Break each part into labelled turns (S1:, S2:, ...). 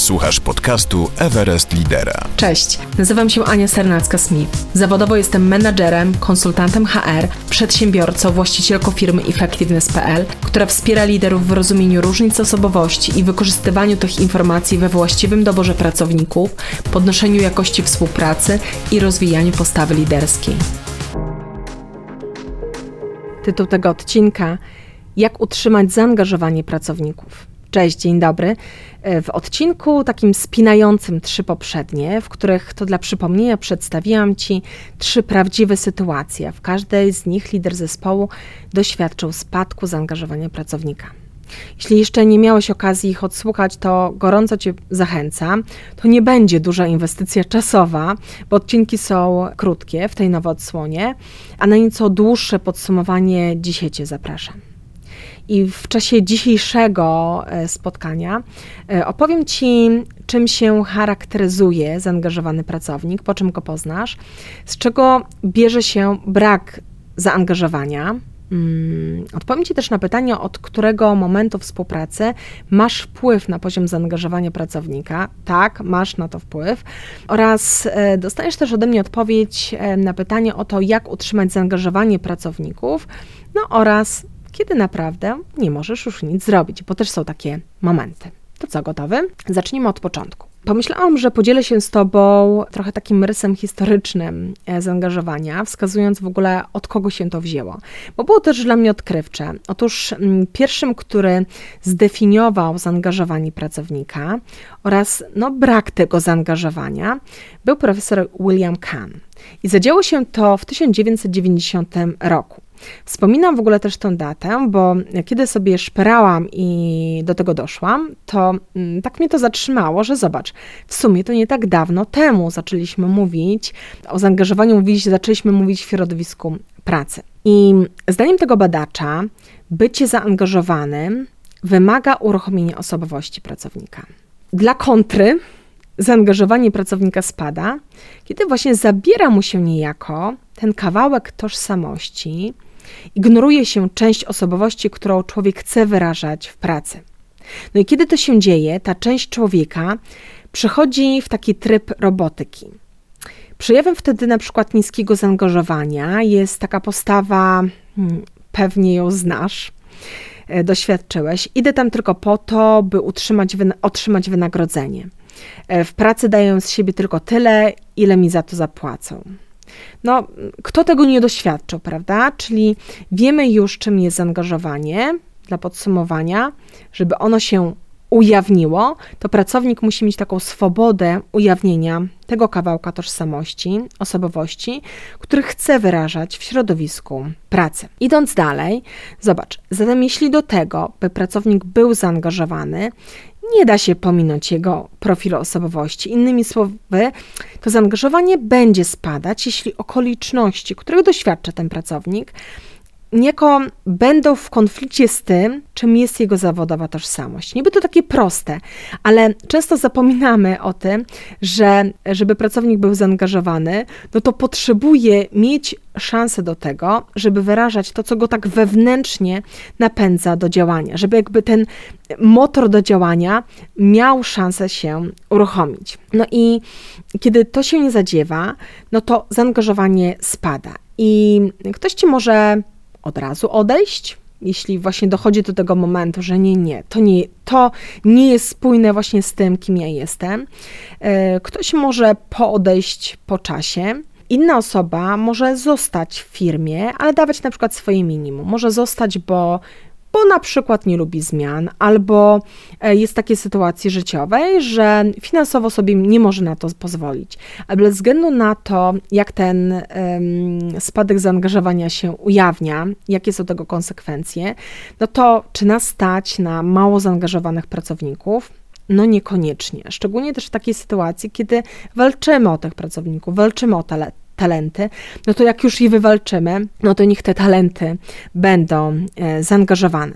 S1: Słuchasz podcastu Everest Lidera.
S2: Cześć, nazywam się Ania Sernacka-Smith. Zawodowo jestem menadżerem, konsultantem HR, przedsiębiorcą, właścicielką firmy Effectiveness.pl, która wspiera liderów w rozumieniu różnic osobowości i wykorzystywaniu tych informacji we właściwym doborze pracowników, podnoszeniu jakości współpracy i rozwijaniu postawy liderskiej. Tytuł tego odcinka: jak utrzymać zaangażowanie pracowników. Cześć, dzień dobry. W odcinku takim spinającym 3 poprzednie, w których to dla przypomnienia przedstawiłam Ci 3 prawdziwe sytuacje. W każdej z nich lider zespołu doświadczył spadku zaangażowania pracownika. Jeśli jeszcze nie miałeś okazji ich odsłuchać, to gorąco Cię zachęcam. To nie będzie duża inwestycja czasowa, bo odcinki są krótkie w tej nowej odsłonie, a na nieco dłuższe podsumowanie dzisiaj Cię zapraszam. I w czasie dzisiejszego spotkania opowiem Ci, czym się charakteryzuje zaangażowany pracownik, po czym go poznasz, z czego bierze się brak zaangażowania. Odpowiem Ci też na pytanie, od którego momentu współpracy masz wpływ na poziom zaangażowania pracownika. Tak, masz na to wpływ. Oraz dostaniesz też ode mnie odpowiedź na pytanie o to, jak utrzymać zaangażowanie pracowników, oraz kiedy naprawdę nie możesz już nic zrobić, bo też są takie momenty. To co, gotowy? Zacznijmy od początku. Pomyślałam, że podzielę się z Tobą trochę takim rysem historycznym zaangażowania, wskazując w ogóle, od kogo się to wzięło. Bo było też dla mnie odkrywcze. Otóż pierwszym, który zdefiniował zaangażowanie pracownika oraz brak tego zaangażowania, był profesor William Kahn. I zadziało się to w 1990 roku. Wspominam w ogóle też tę datę, bo kiedy sobie szperałam i do tego doszłam, to tak mnie to zatrzymało, że zobacz, w sumie to nie tak dawno temu zaczęliśmy mówić o zaangażowaniu, zaczęliśmy mówić w środowisku pracy. I zdaniem tego badacza bycie zaangażowanym wymaga uruchomienia osobowości pracownika. Dla kontry zaangażowanie pracownika spada, kiedy właśnie zabiera mu się niejako ten kawałek tożsamości, ignoruje się część osobowości, którą człowiek chce wyrażać w pracy. I kiedy to się dzieje, ta część człowieka przechodzi w taki tryb robotyki. Przejawem wtedy na przykład niskiego zaangażowania jest taka postawa, pewnie ją znasz, doświadczyłeś, idę tam tylko po to, by otrzymać wynagrodzenie. W pracy daję z siebie tylko tyle, ile mi za to zapłacą. Kto tego nie doświadczył, prawda? Czyli wiemy już, czym jest zaangażowanie. Dla podsumowania, żeby ono się ujawniło, to pracownik musi mieć taką swobodę ujawnienia tego kawałka tożsamości, osobowości, który chce wyrażać w środowisku pracy. Idąc dalej, zobacz, zatem jeśli do tego, by pracownik był zaangażowany, nie da się pominąć jego profilu osobowości. Innymi słowy, to zaangażowanie będzie spadać, jeśli okoliczności, których doświadcza ten pracownik, niejako będą w konflikcie z tym, czym jest jego zawodowa tożsamość. Niby to takie proste, ale często zapominamy o tym, że żeby pracownik był zaangażowany, to potrzebuje mieć szansę do tego, żeby wyrażać to, co go tak wewnętrznie napędza do działania, żeby jakby ten motor do działania miał szansę się uruchomić. I kiedy to się nie zadziewa, to zaangażowanie spada. I ktoś Ci może od razu odejść, jeśli właśnie dochodzi do tego momentu, że to nie jest spójne właśnie z tym, kim ja jestem. Ktoś może odejść po czasie. Inna osoba może zostać w firmie, ale dawać na przykład swoje minimum. Może zostać, bo na przykład nie lubi zmian, albo jest w takiej sytuacji życiowej, że finansowo sobie nie może na to pozwolić. Ale bez względu na to, jak ten spadek zaangażowania się ujawnia, jakie są tego konsekwencje, to czy nas stać na mało zaangażowanych pracowników? Niekoniecznie. Szczególnie też w takiej sytuacji, kiedy walczymy o tych pracowników, walczymy o talenty, to jak już je wywalczymy, to niech te talenty będą zaangażowane.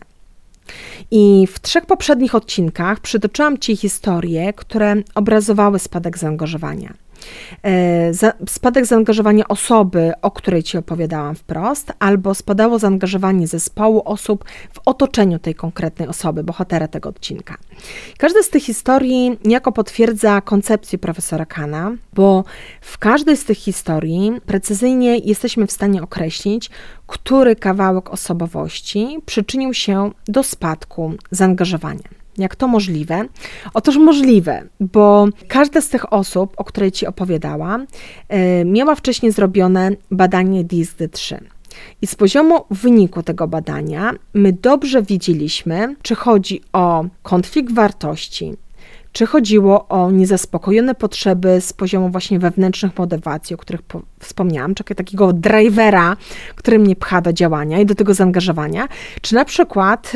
S2: I w 3 poprzednich odcinkach przytoczyłam Ci historie, które obrazowały spadek zaangażowania. Spadek zaangażowania osoby, o której Ci opowiadałam wprost, albo spadało zaangażowanie zespołu osób w otoczeniu tej konkretnej osoby, bohatera tego odcinka. Każda z tych historii niejako potwierdza koncepcję profesora Kahna, bo w każdej z tych historii precyzyjnie jesteśmy w stanie określić, który kawałek osobowości przyczynił się do spadku zaangażowania. Jak to możliwe? Otóż możliwe, bo każda z tych osób, o której Ci opowiadałam, miała wcześniej zrobione badanie DISC-D3. I z poziomu wyniku tego badania my dobrze wiedzieliśmy, czy chodzi o konflikt wartości, czy chodziło o niezaspokojone potrzeby z poziomu właśnie wewnętrznych motywacji, o których wspomniałam, czyli takiego drivera, który mnie pcha do działania i do tego zaangażowania, czy na przykład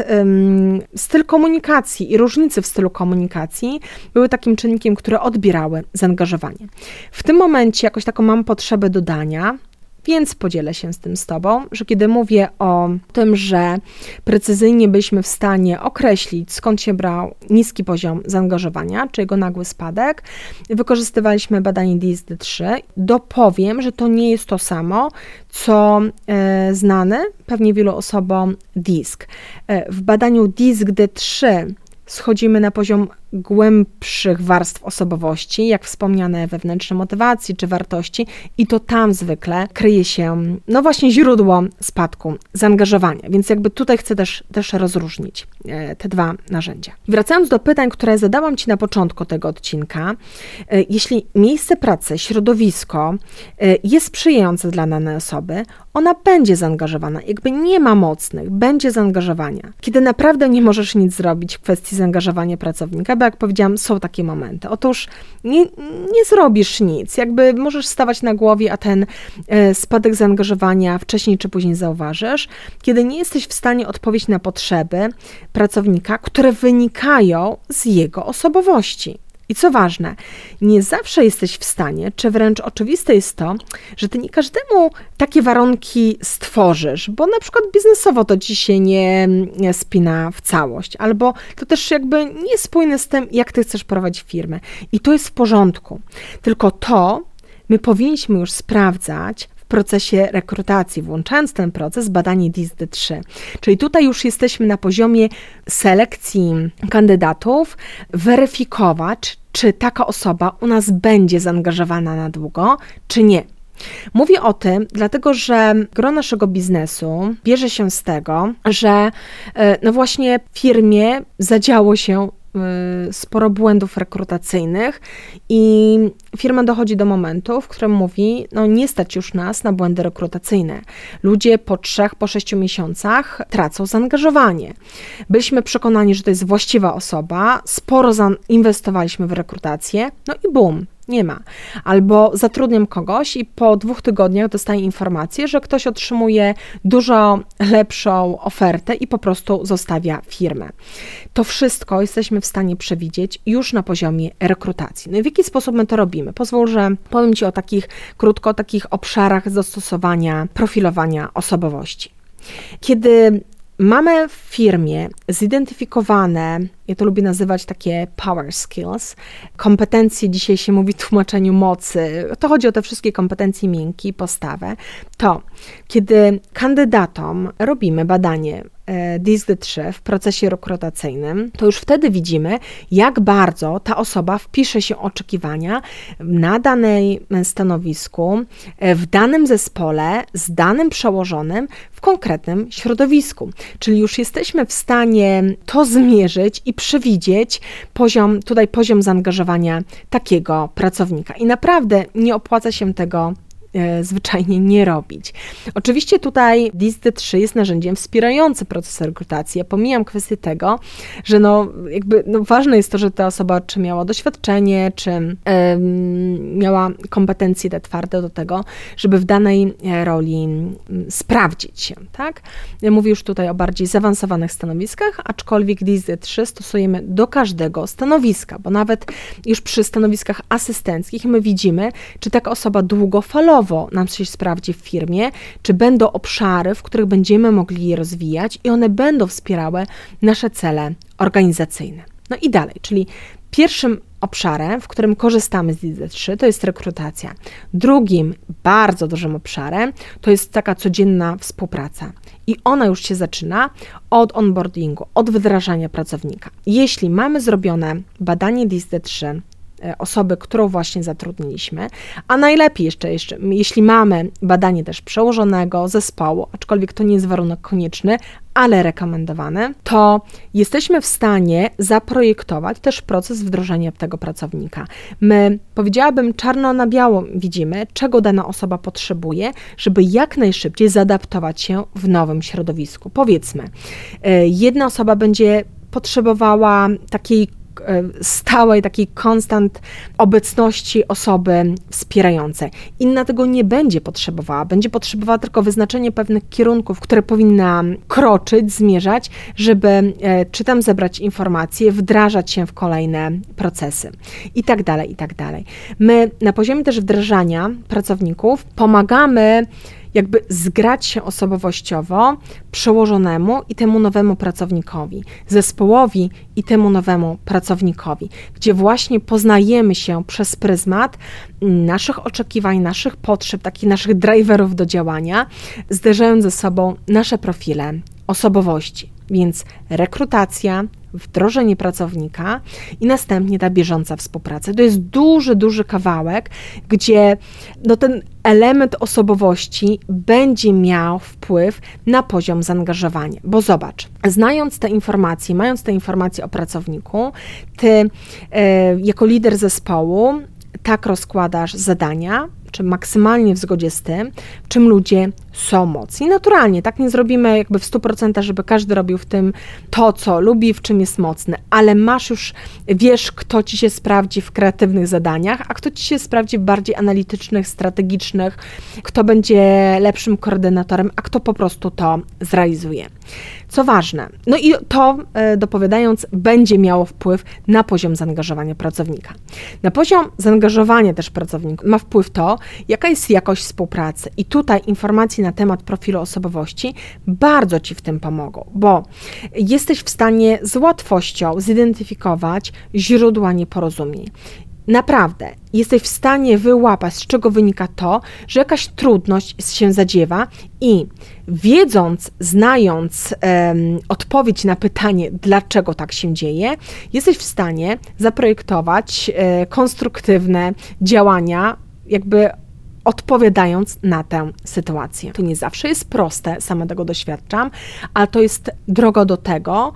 S2: styl komunikacji i różnice w stylu komunikacji były takim czynnikiem, które odbierały zaangażowanie. W tym momencie jakoś taką mam potrzebę dodania, więc podzielę się z tym z Tobą, że kiedy mówię o tym, że precyzyjnie byliśmy w stanie określić, skąd się brał niski poziom zaangażowania, czy jego nagły spadek, wykorzystywaliśmy badanie DISC-D3. Dopowiem, że to nie jest to samo, co znany pewnie wielu osobom DISC. W badaniu DISC-D3 schodzimy na poziom głębszych warstw osobowości, jak wspomniane wewnętrzne motywacje czy wartości i to tam zwykle kryje się, no właśnie źródło spadku zaangażowania, więc jakby tutaj chcę też rozróżnić te dwa narzędzia. Wracając do pytań, które zadałam Ci na początku tego odcinka, jeśli miejsce pracy, środowisko jest sprzyjające dla danej osoby, ona będzie zaangażowana, jakby nie ma mocnych, będzie zaangażowania. Kiedy naprawdę nie możesz nic zrobić w kwestii zaangażowania pracownika, bo jak powiedziałam, są takie momenty. Otóż nie zrobisz nic, jakby możesz stawać na głowie, a ten spadek zaangażowania wcześniej czy później zauważysz, kiedy nie jesteś w stanie odpowiedzieć na potrzeby pracownika, które wynikają z jego osobowości. I co ważne, nie zawsze jesteś w stanie, czy wręcz oczywiste jest to, że ty nie każdemu takie warunki stworzysz, bo na przykład biznesowo to ci się nie spina w całość, albo to też jakby nie jest spójne z tym, jak ty chcesz prowadzić firmę. I to jest w porządku. Tylko to my powinniśmy już sprawdzać w procesie rekrutacji, włączając ten proces badanie DISC-D3. Czyli tutaj już jesteśmy na poziomie selekcji kandydatów, weryfikować, czy taka osoba u nas będzie zaangażowana na długo, czy nie. Mówię o tym, dlatego że gro naszego biznesu bierze się z tego, że no właśnie w firmie zadziało się sporo błędów rekrutacyjnych i firma dochodzi do momentu, w którym mówi, no nie stać już nas na błędy rekrutacyjne. Ludzie po 3, po 6 miesiącach tracą zaangażowanie. Byliśmy przekonani, że to jest właściwa osoba, sporo zainwestowaliśmy w rekrutację, no i bum. Nie ma. Albo zatrudniam kogoś i po 2 tygodniach dostaję informację, że ktoś otrzymuje dużo lepszą ofertę i po prostu zostawia firmę. To wszystko jesteśmy w stanie przewidzieć już na poziomie rekrutacji. No i w jaki sposób my to robimy? Pozwól, że powiem Ci krótko o takich obszarach zastosowania, profilowania osobowości. Kiedy mamy w firmie zidentyfikowane, ja to lubię nazywać takie power skills, kompetencje, dzisiaj się mówi w tłumaczeniu mocy, to chodzi o te wszystkie kompetencje miękkie i postawę, to kiedy kandydatom robimy badanie DISC-D3 w procesie rekrutacyjnym, to już wtedy widzimy, jak bardzo ta osoba wpisze się oczekiwania na danej stanowisku, w danym zespole, z danym przełożonym, w konkretnym środowisku. Czyli już jesteśmy w stanie to zmierzyć i przewidzieć poziom zaangażowania takiego pracownika. I naprawdę nie opłaca się tego zwyczajnie nie robić. Oczywiście tutaj DISC-D3 jest narzędziem wspierającym proces rekrutacji. Ja pomijam kwestię tego, że ważne jest to, że ta osoba czy miała doświadczenie, czy miała kompetencje te twarde do tego, żeby w danej roli sprawdzić się, tak? Ja mówię już tutaj o bardziej zaawansowanych stanowiskach, aczkolwiek DISC-D3 stosujemy do każdego stanowiska, bo nawet już przy stanowiskach asystenckich my widzimy, czy taka osoba długofalowo nam się sprawdzi w firmie, czy będą obszary, w których będziemy mogli je rozwijać i one będą wspierały nasze cele organizacyjne. No i dalej, czyli Pierwszym obszarem, w którym korzystamy z IZD3, to jest rekrutacja. Drugim bardzo dużym obszarem to jest taka codzienna współpraca. I ona już się zaczyna od onboardingu, od wdrażania pracownika. Jeśli mamy zrobione badanie IZD3 osoby, którą właśnie zatrudniliśmy, a najlepiej jeszcze jeśli mamy badanie też przełożonego zespołu, aczkolwiek to nie jest warunek konieczny, ale rekomendowany, to jesteśmy w stanie zaprojektować też proces wdrożenia tego pracownika. My, powiedziałabym, czarno na biało widzimy, czego dana osoba potrzebuje, żeby jak najszybciej zaadaptować się w nowym środowisku. Powiedzmy, jedna osoba będzie potrzebowała takiej stałej, takiej konstant obecności osoby wspierającej. Inna tego nie będzie potrzebowała tylko wyznaczenie pewnych kierunków, które powinna kroczyć, zmierzać, żeby czy tam zebrać informacje, wdrażać się w kolejne procesy i tak dalej, i tak dalej. My na poziomie też wdrażania pracowników pomagamy jakby zgrać się osobowościowo przełożonemu i temu nowemu pracownikowi, zespołowi i temu nowemu pracownikowi, gdzie właśnie poznajemy się przez pryzmat naszych oczekiwań, naszych potrzeb, takich naszych driverów do działania, zderzając ze sobą nasze profile osobowości. Więc rekrutacja, wdrożenie pracownika i następnie ta bieżąca współpraca. To jest duży, duży kawałek, gdzie ten element osobowości będzie miał wpływ na poziom zaangażowania. Bo zobacz, znając te informacje, mając te informacje o pracowniku, ty jako lider zespołu tak rozkładasz zadania, czy maksymalnie w zgodzie z tym, w czym ludzie są mocni. Naturalnie, tak nie zrobimy jakby w 100%, żeby każdy robił w tym to, co lubi, w czym jest mocny, ale wiesz, kto ci się sprawdzi w kreatywnych zadaniach, a kto ci się sprawdzi w bardziej analitycznych, strategicznych, kto będzie lepszym koordynatorem, a kto po prostu to zrealizuje. Co ważne, no i to, dopowiadając, będzie miało wpływ na poziom zaangażowania pracownika. Na poziom zaangażowania też pracownika ma wpływ to, jaka jest jakość współpracy. I tutaj informacje na temat profilu osobowości bardzo ci w tym pomogą, bo jesteś w stanie z łatwością zidentyfikować źródła nieporozumień. Naprawdę, jesteś w stanie wyłapać, z czego wynika to, że jakaś trudność się zadziewa i znając odpowiedź na pytanie, dlaczego tak się dzieje, jesteś w stanie zaprojektować konstruktywne działania, jakby odpowiadając na tę sytuację. To nie zawsze jest proste, sama tego doświadczam, ale to jest droga do tego,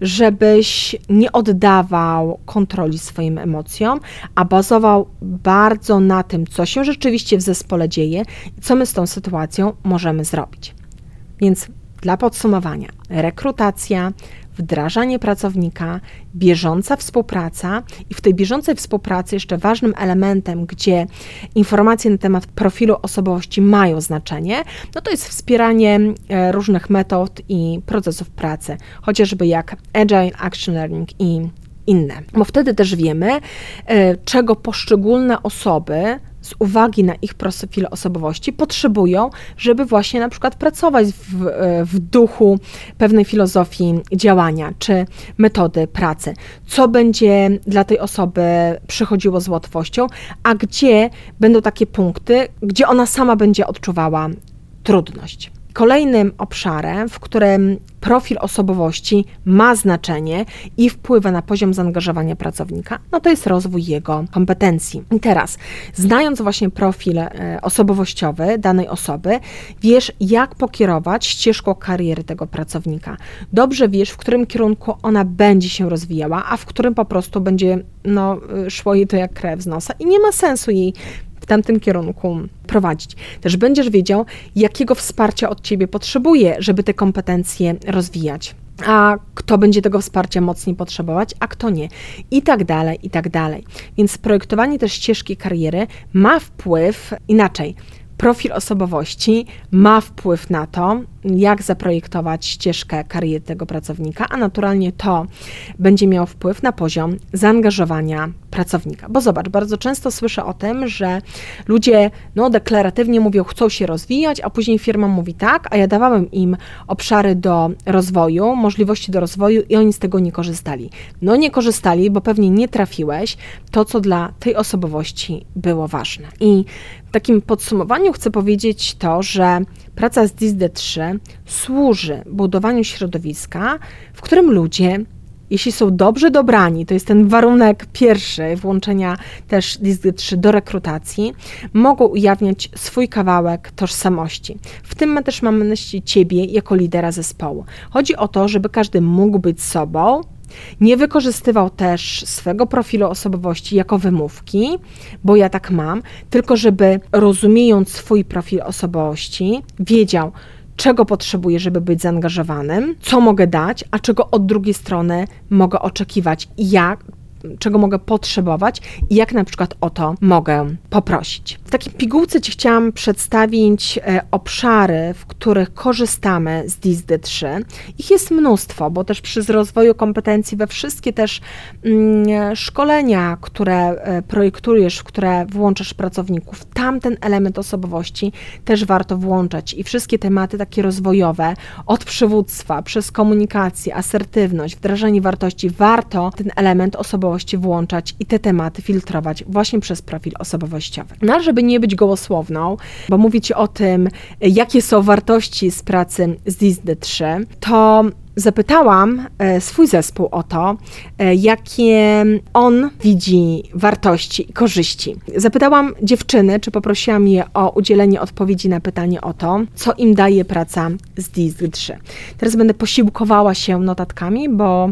S2: żebyś nie oddawał kontroli swoim emocjom, a bazował bardzo na tym, co się rzeczywiście w zespole dzieje i co my z tą sytuacją możemy zrobić. Więc dla podsumowania, rekrutacja, wdrażanie pracownika, bieżąca współpraca i w tej bieżącej współpracy jeszcze ważnym elementem, gdzie informacje na temat profilu osobowości mają znaczenie, no to jest wspieranie różnych metod i procesów pracy, chociażby jak Agile, Action Learning i inne. Bo wtedy też wiemy, czego poszczególne osoby z uwagi na ich profil osobowości potrzebują, żeby właśnie na przykład pracować w duchu pewnej filozofii działania czy metody pracy. Co będzie dla tej osoby przychodziło z łatwością, a gdzie będą takie punkty, gdzie ona sama będzie odczuwała trudność. Kolejnym obszarem, w którym profil osobowości ma znaczenie i wpływa na poziom zaangażowania pracownika, no to jest rozwój jego kompetencji. I teraz, znając właśnie profil osobowościowy danej osoby, wiesz, jak pokierować ścieżką kariery tego pracownika. Dobrze wiesz, w którym kierunku ona będzie się rozwijała, a w którym po prostu będzie szło jej to jak krew z nosa i nie ma sensu jej w tamtym kierunku prowadzić. Też będziesz wiedział, jakiego wsparcia od ciebie potrzebuje, żeby te kompetencje rozwijać. A kto będzie tego wsparcia mocniej potrzebować, a kto nie. I tak dalej, i tak dalej. Więc projektowanie też ścieżki kariery ma wpływ inaczej. Profil osobowości ma wpływ na to, jak zaprojektować ścieżkę kariery tego pracownika, a naturalnie to będzie miało wpływ na poziom zaangażowania pracownika. Bo zobacz, bardzo często słyszę o tym, że ludzie deklaratywnie mówią, chcą się rozwijać, a później firma mówi tak, a ja dawałem im obszary do rozwoju, możliwości do rozwoju i oni z tego nie korzystali. Nie korzystali, bo pewnie nie trafiłeś to, co dla tej osobowości było ważne. I w takim podsumowaniu chcę powiedzieć to, że praca z DISD-3 służy budowaniu środowiska, w którym ludzie, jeśli są dobrze dobrani, to jest ten warunek pierwszy włączenia też DISD-3 do rekrutacji, mogą ujawniać swój kawałek tożsamości. W tym też mam na myśli Ciebie jako lidera zespołu. Chodzi o to, żeby każdy mógł być sobą, nie wykorzystywał też swego profilu osobowości jako wymówki, bo ja tak mam, tylko żeby rozumiejąc swój profil osobowości, wiedział, czego potrzebuję, żeby być zaangażowanym, co mogę dać, a czego od drugiej strony mogę oczekiwać i czego mogę potrzebować i jak na przykład o to mogę poprosić. W takiej pigułce Ci chciałam przedstawić obszary, w których korzystamy z DISD-3. Ich jest mnóstwo, bo też przy rozwoju kompetencji we wszystkie też szkolenia, które projektujesz, w które włączasz pracowników, tam ten element osobowości też warto włączać i wszystkie tematy takie rozwojowe, od przywództwa, przez komunikację, asertywność, wdrażanie wartości, warto ten element osobowości włączać i te tematy filtrować właśnie przez profil osobowościowy. Żeby nie być gołosłowną, bo mówię Ci o tym, jakie są wartości z pracy z DISD-3, to zapytałam swój zespół o to, jakie on widzi wartości i korzyści. Zapytałam dziewczyny, czy poprosiłam je o udzielenie odpowiedzi na pytanie o to, co im daje praca z DISD-3. Teraz będę posiłkowała się notatkami, bo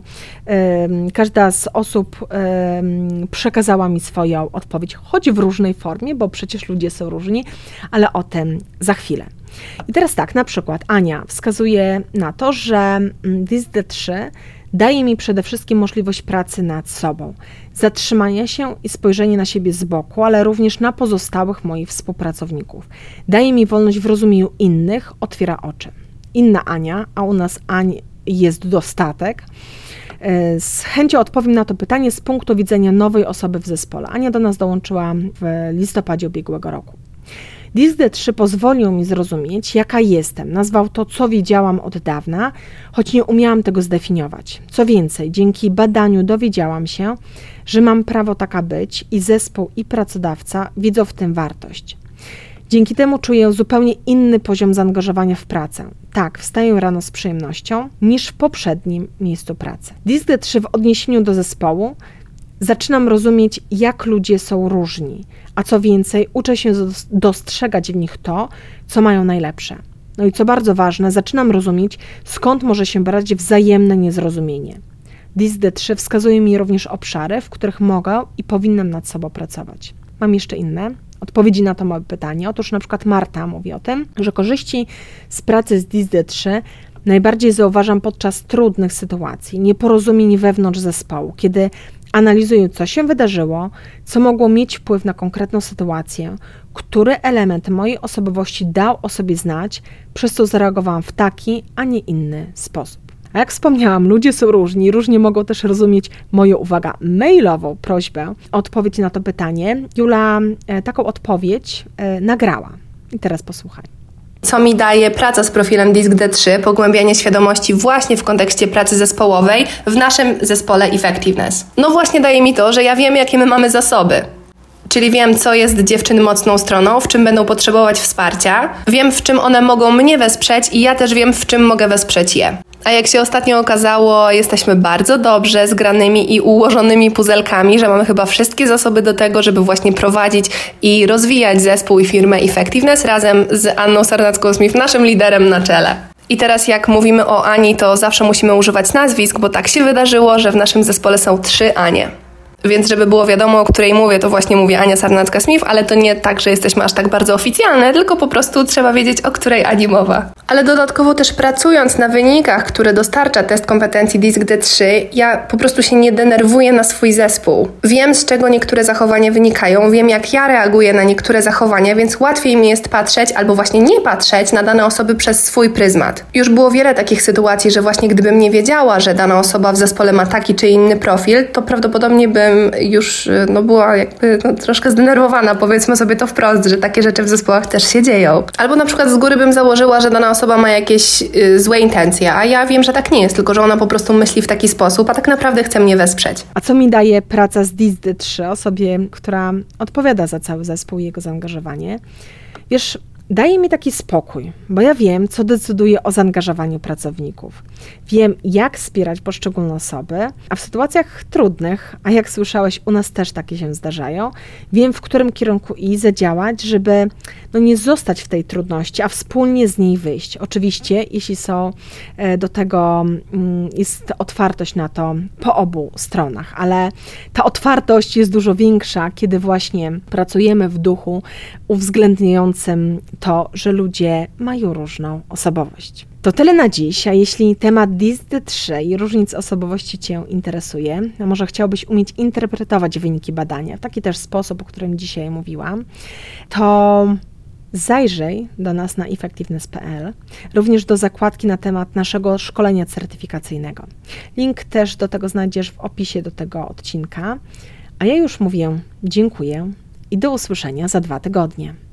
S2: każda z osób przekazała mi swoją odpowiedź, choć w różnej formie, bo przecież ludzie są różni, ale o tym za chwilę. I teraz tak, na przykład Ania wskazuje na to, że DISD-3 daje mi przede wszystkim możliwość pracy nad sobą, zatrzymania się i spojrzenie na siebie z boku, ale również na pozostałych moich współpracowników. Daje mi wolność w rozumieniu innych, otwiera oczy. Inna Ania, a u nas Ani jest dostatek. Z chęcią odpowiem na to pytanie z punktu widzenia nowej osoby w zespole. Ania do nas dołączyła w listopadzie ubiegłego roku. DISD-3 pozwolił mi zrozumieć, jaka jestem. Nazwał to, co wiedziałam od dawna, choć nie umiałam tego zdefiniować. Co więcej, dzięki badaniu dowiedziałam się, że mam prawo taka być i zespół, i pracodawca widzą w tym wartość. Dzięki temu czuję zupełnie inny poziom zaangażowania w pracę. Tak, wstaję rano z przyjemnością niż w poprzednim miejscu pracy. DISD-3 w odniesieniu do zespołu zaczynam rozumieć, jak ludzie są różni, a co więcej, uczę się dostrzegać w nich to, co mają najlepsze. I co bardzo ważne, zaczynam rozumieć, skąd może się brać wzajemne niezrozumienie. DISD-3 wskazuje mi również obszary, w których mogę i powinnam nad sobą pracować. Mam jeszcze inne odpowiedzi na to małe pytanie. Otóż na przykład Marta mówi o tym, że korzyści z pracy z DISD-3 najbardziej zauważam podczas trudnych sytuacji, nieporozumień wewnątrz zespołu, kiedy analizuję, co się wydarzyło, co mogło mieć wpływ na konkretną sytuację, który element mojej osobowości dał o sobie znać, przez co zareagowałam w taki, a nie inny sposób. A jak wspomniałam, ludzie są różni, różnie mogą też rozumieć moją, uwaga, mailową prośbę o odpowiedź na to pytanie. Jula taką odpowiedź nagrała. I teraz posłuchaj.
S3: Co mi daje praca z profilem DISD-3, pogłębianie świadomości właśnie w kontekście pracy zespołowej w naszym zespole Effectiveness. Właśnie daje mi to, że ja wiem, jakie my mamy zasoby. Czyli wiem, co jest dziewczyn mocną stroną, w czym będą potrzebować wsparcia, wiem, w czym one mogą mnie wesprzeć i ja też wiem, w czym mogę wesprzeć je. A jak się ostatnio okazało, jesteśmy bardzo dobrze zgranymi i ułożonymi puzelkami, że mamy chyba wszystkie zasoby do tego, żeby właśnie prowadzić i rozwijać zespół i firmę Effectiveness razem z Anną Sarnacką-Smith, naszym liderem na czele. I teraz jak mówimy o Ani, to zawsze musimy używać nazwisk, bo tak się wydarzyło, że w naszym zespole są 3 Anie. Więc żeby było wiadomo, o której mówię, to właśnie mówię Ania Sarnacka-Smith, ale to nie tak, że jesteśmy aż tak bardzo oficjalne, tylko po prostu trzeba wiedzieć, o której Ani mowa. Ale dodatkowo też pracując na wynikach, które dostarcza test kompetencji DISD-3, ja po prostu się nie denerwuję na swój zespół. Wiem, z czego niektóre zachowania wynikają, wiem, jak ja reaguję na niektóre zachowania, więc łatwiej mi jest patrzeć albo właśnie nie patrzeć na dane osoby przez swój pryzmat. Już było wiele takich sytuacji, że właśnie gdybym nie wiedziała, że dana osoba w zespole ma taki czy inny profil, to prawdopodobnie bym którym już była jakby troszkę zdenerwowana, powiedzmy sobie to wprost, że takie rzeczy w zespołach też się dzieją. Albo na przykład z góry bym założyła, że dana osoba ma jakieś złe intencje, a ja wiem, że tak nie jest, tylko że ona po prostu myśli w taki sposób, a tak naprawdę chce mnie wesprzeć.
S2: A co mi daje praca z DISD-3, osobie, która odpowiada za cały zespół i jego zaangażowanie? Wiesz, daje mi taki spokój, bo ja wiem, co decyduje o zaangażowaniu pracowników. Wiem, jak wspierać poszczególne osoby, a w sytuacjach trudnych, a jak słyszałeś, u nas też takie się zdarzają, wiem, w którym kierunku zadziałać, żeby nie zostać w tej trudności, a wspólnie z niej wyjść. Oczywiście, jeśli są do tego, jest otwartość na to po obu stronach, ale ta otwartość jest dużo większa, kiedy właśnie pracujemy w duchu uwzględniającym to, że ludzie mają różną osobowość. To tyle na dziś, a jeśli temat DISD-3 i różnic osobowości Cię interesuje, a może chciałbyś umieć interpretować wyniki badania w taki też sposób, o którym dzisiaj mówiłam, to zajrzyj do nas na effectiveness.pl, również do zakładki na temat naszego szkolenia certyfikacyjnego. Link też do tego znajdziesz w opisie do tego odcinka, a ja już mówię dziękuję i do usłyszenia za 2 tygodnie.